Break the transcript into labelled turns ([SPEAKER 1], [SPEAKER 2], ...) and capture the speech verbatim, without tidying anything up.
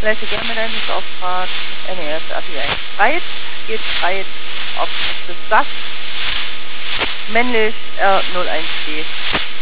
[SPEAKER 1] Leiste gerne Mitteilungsauftrag N E S A P I eins breit, geht breit auf das S A S, männlich R null eins D.